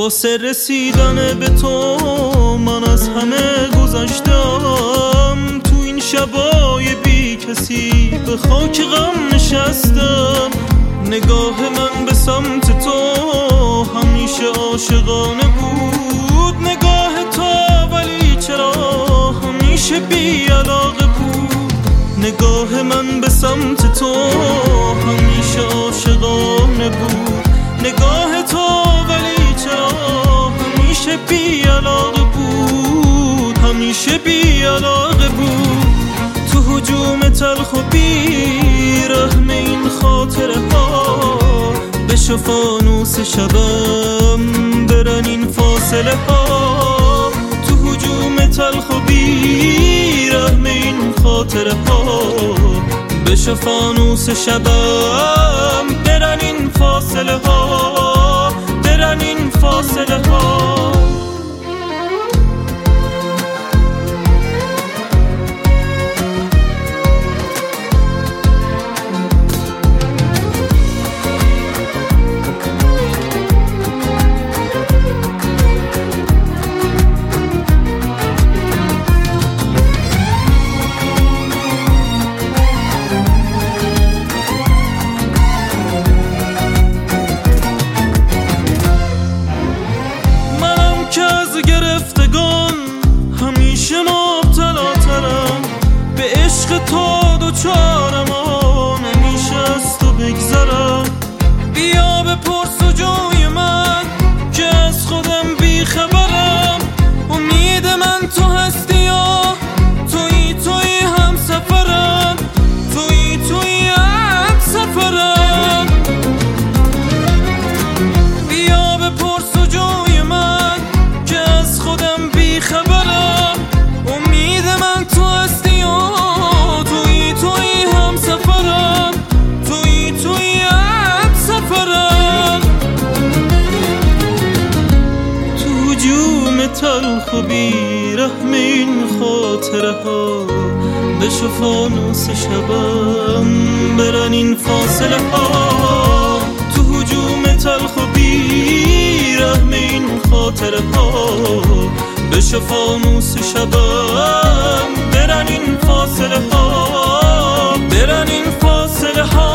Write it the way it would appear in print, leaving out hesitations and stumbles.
واسه رسیدن به تو من از همه گذشتم، تو این شبای بی کسی به خاک غم نشستم. نگاه من به سمت تو همیشه عاشقانه بود، نگاه تو ولی چرا همیشه بی علاقه بود. نگاه من به سمت تو همیشه عاشقانه بود، نگاه تو ولی چرا همیشه بی علاقه بود، همیشه بی علاقه بود. تو هجوم تلخ و بی رحم این خاطره ها بشو فانوس شبم برن این فاصله ها. تو هجوم تلخ و بی رحم این خاطره ها بشو فانوس شبم برن این فاصله ها، برن این فاصله ها. عشق تو دوچارم و نمیشه از تو بگذرم. بیا بپرس و جوی من که از خودم بیخبرم. امید من تو هستی یا تویی هم سفرم، تویی هم سفرم. بیا بپرس و جوی من که از خودم بیخبرم. امید من تو هستی تلخ و بی رحم این خاطره ها بشو فانوس شبم برن این فاصله ها. تو هجوم تلخ و بی رحم این خاطره ها بشو فانوس شبم برن این فاصله ها، برن این فاصله ها.